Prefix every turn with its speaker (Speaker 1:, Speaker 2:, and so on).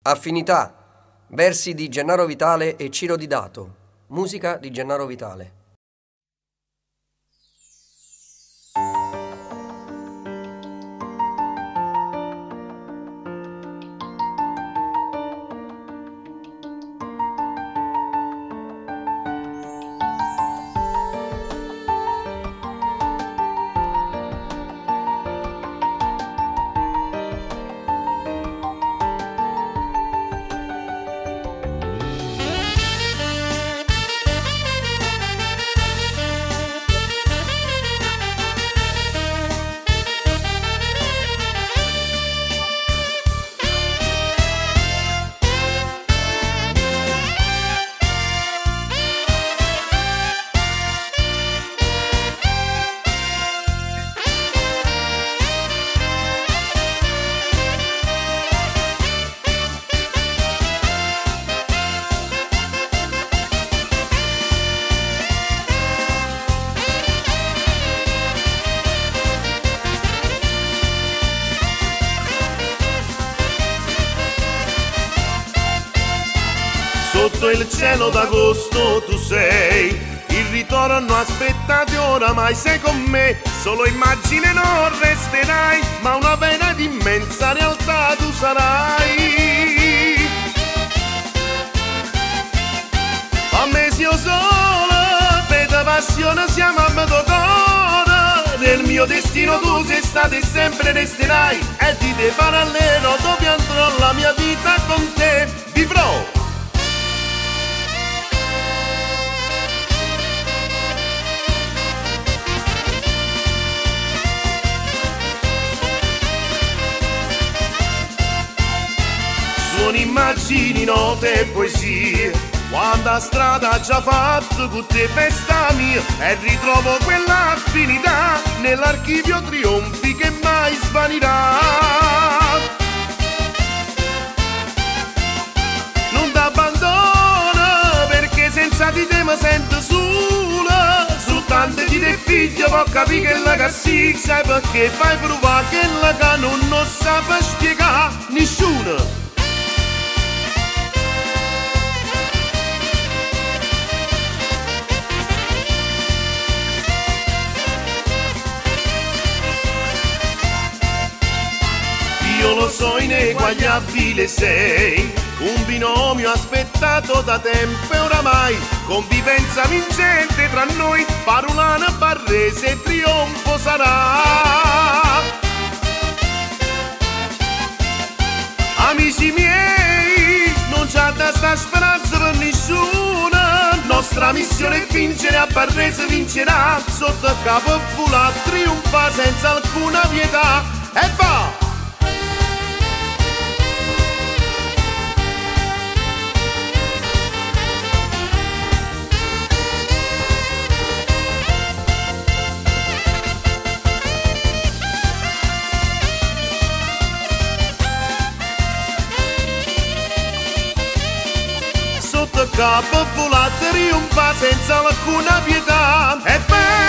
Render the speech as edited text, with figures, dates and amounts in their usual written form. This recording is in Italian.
Speaker 1: Affinità, versi di Gennaro Vitale e Ciro Di Dato, musica di Gennaro Vitale.
Speaker 2: Sotto il cielo d'agosto tu sei, il ritorno aspettato oramai sei con me, solo immagine non resterai, ma una vena di immensa realtà tu sarai. A me io solo, per passione siamo a mio cuore, nel mio destino tu sei stato e sempre resterai, e di te parallelo dove andrò la mia vita con te, vivrò. Sono immagini, note e poesie, quanta strada già fatto con te festa mia, e ritrovo quella affinità nell'archivio trionfi che mai svanirà. Non t'abbandono perché senza di te mi sento sola, soltanto di te figlio può capire che la cassi, sai perché fai provare che la che non sa spiegare nessuno. Io lo so, ineguagliabile sei, un binomio aspettato da tempo e oramai, convivenza vincente tra noi, Parulana, Barrese e trionfo sarà. Amici miei, non c'è da sta speranza per nessuna, nostra missione è vincere, a Barrese vincerà, sotto capo vola trionfa senza alcuna pietà, e va! Sotto capo vola trionfa senza alcuna pietà, e beh,